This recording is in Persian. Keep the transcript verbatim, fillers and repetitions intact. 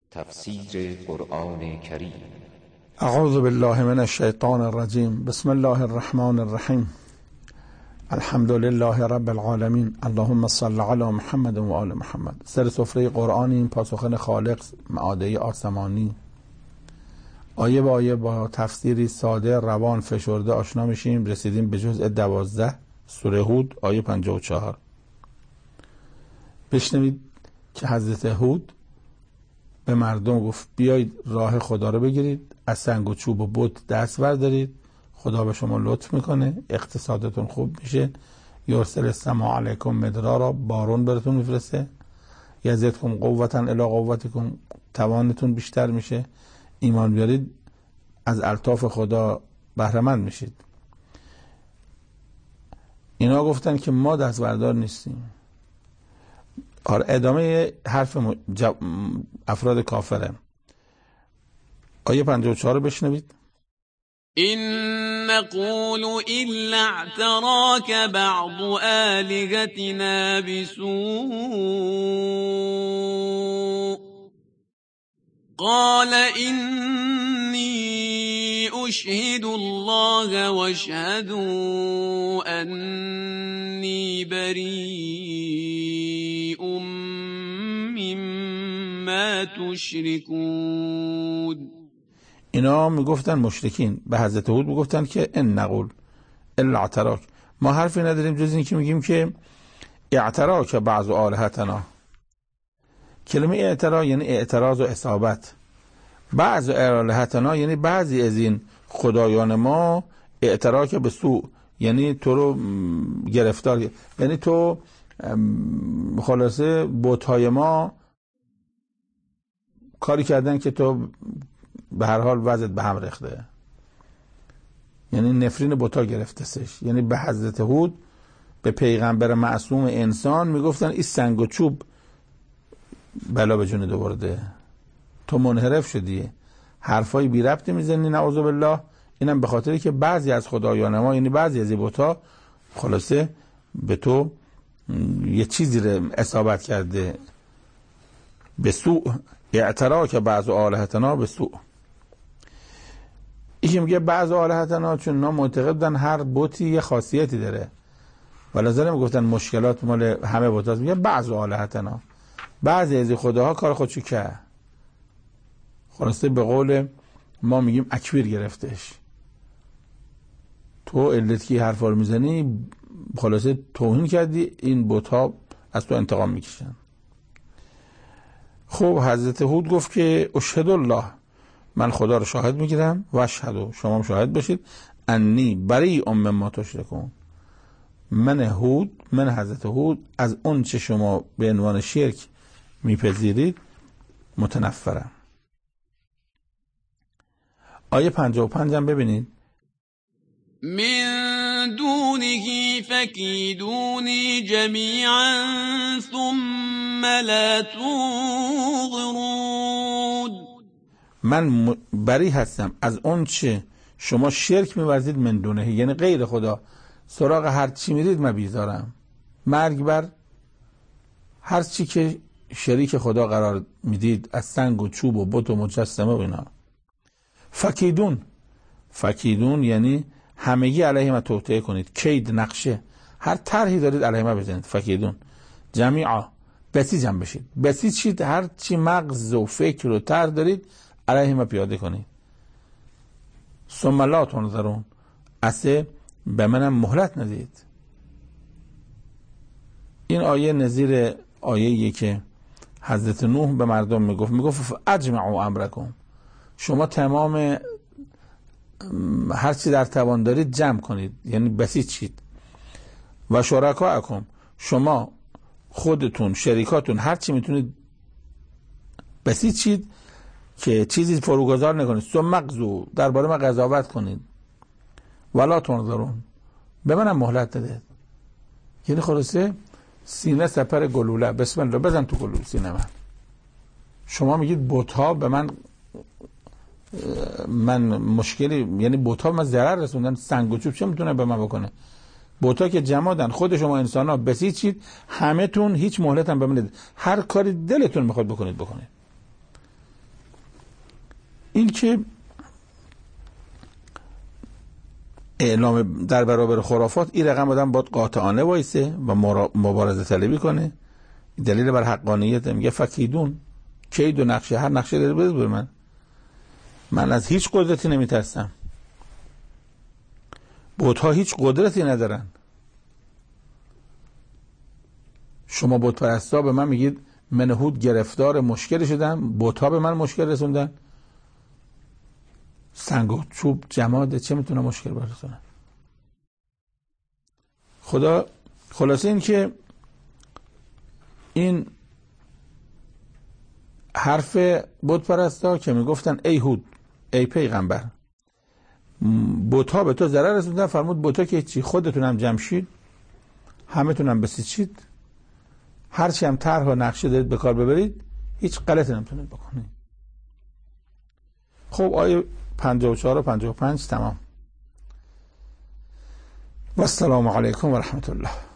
تفسیر قرآن کریم. اعوذ بالله من الشیطان الرجیم. بسم الله الرحمن الرحیم. الحمد لله رب العالمین. اللهم صل علی محمد و آل محمد. سر سفره قرآنیم، پاسخن خالق، معاده آسمانی. آیه با آیه با تفسیری ساده، روان، فشرده آشنا میشیم. رسیدیم به جزء دوازده سوره هود، آیه پنجاه و چهار. بشنوید که حضرت هود به مردم گفت بیایید راه خدا رو بگیرید، از سنگ و چوب و بت دست بردارید، خدا به شما لطف میکنه، اقتصادتون خوب میشه، یرسل السماء علیکم مدرارا، بارون براتون میفرسته، یزدکم قوتا الی قوتکم، توانتون بیشتر میشه، ایمان بیارید، از الطاف خدا بهره مند میشید. اینا گفتن که ما دست بردار نیستیم. آره، ادامه حرف جب... افراد کافره. آیه پنجاه و چهار رو بشنوید. این نقول الا اعتراک بعض آلهتنا بسوء قال اینی اشهد الله واشهدوا انی بریء مما تشركون. اینا میگفتن، مشرکین به حضرت هود میگفتن که ان نقول الا اعتراک، ما حرفی نداریم جز این که میگیم که اعتراک بعض آلهتنا. کلمه اعتراک یعنی اعتراض و اصابت. بعض آلهتنا یعنی بعضی از این خدایان ما، اعتراک به سوء یعنی تو رو گرفتار، یعنی تو خلاصه بت‌های ما کاری کردن که تو به هر حال وضعت به هم ریخته، یعنی نفرین بت‌ها گرفته سش. یعنی به حضرت هود، به پیغمبر معصوم انسان میگفتن این سنگ و چوب بلا به جون دوورده، تو منحرف شدی، حرفای بی ربطی میزنی، نعوذ بالله. اینم به خاطری که بعضی از خدایان ما، یعنی بعضی از این بت‌ها خلاصه به تو یه چیزی رو اصابت کرده. به سوء اعتراک بعض آلهتنا به سوء. این میگه بعض آلهتنا چون اینا معتقد بودن هر بتی یه خاصیتی داره، ولذا میگفتن مشکلات مال همه بتاست. میگه بعض آلهتنا، بعضی از خداها کار خودشو کرد، خلاصه به قول ما میگیم اکبیر گرفتش. تو علت کی حرفا رو میزنی، خلاصه توهین کردی، این بت‌ها از تو انتقام میکشن. خب حضرت هود گفت که اشهد الله، من خدا رو شاهد میگیرم، و اشهدوا، شما هم شاهد باشید، انی بریء مما تشرکون، من هود، من حضرت هود از اون چه شما به عنوان شرک میپذیرید متنفرم. آیه پنجاه و پنج هم ببینید. من دونه فکیدونی جمیعا ثم لا تنظرون. من بری هستم از اون چه شما شرک می‌ورزید، من دونه یعنی غیر خدا، سراغ هر چی میرید من بیزارم. مرگ بر هر چی که شریک خدا قرار میدید، از سنگ و چوب و بت و مجسمه و اینا. فکیدون، فکیدون یعنی همگی علیه ما توطئه کنید، کید نقشه، هر طرحی دارید علیه ما بزنید. فکیدون جمیعا، بسیجم بشید، بسیجید، هر چی مغز و فکر و طرح دارید علیه ما پیاده کنید. ثم لا تنظرون، اصلا به منم مهلت ندید. این آیه نظیر آیه‌ای که حضرت نوح به مردم میگفت، میگفت اجمعوا امرکم، شما تمام هر چی در توان دارید جمع کنید، یعنی بسیجید. و شرکاءکم، شما خودتون، شریکاتون، هر چی میتونید بسیجید که چیزی فروگذار نکنید. ثم اقضوا، درباره ما قضاوت کنید. ولا تنظرون، به منم مهلت ندید. یعنی خلاصه سینه سپر گلوله، بسم الله بزن تو گلوله سینه من. شما میگید بت‌ها به من من مشکلی، یعنی بت‌ها من ضرر رسوندن، سنگ و چوب چه میتونه به من بکنه؟ بت‌ها که جمادن، خود شما انسان‌ها بسیجید، همه تون هیچ مهلت هم به من ندید، هر کاری دلتون میخواد بکنید بکنید. این که اعلام در برابر خرافات، این رقم آدم باید قاطعانه وایسه و مبارزه طلبی کنه. دلیل بر حقانیت میگه فکیدون، کید و نقشه، هر نقشه داره بده بر من، من از هیچ قدرتی نمیترسم. بت‌ها هیچ قدرتی ندارن. شما بت پرستا به من میگید منهود گرفتار مشکلی شدن، بت‌ها به من مشکل رسوندن. سنگ و چوب جماده چه میتونه مشکل برسونه؟ خدا خلاصه این که این حرف بت پرستا که میگفتن ای هود، ای پیغمبر، بت‌ها به تو ضرر رسوندن، فرمود بت‌ها که چی، خودتونم جمشید، همه تونم بسیچید، هرچی هم طرح و نقشه دارید به کار ببرید، هیچ غلطی نمیتونید بکنید. خب آیه پنجاه و چهار و پنجاه و پنج تمام. و السلام علیکم و رحمت الله.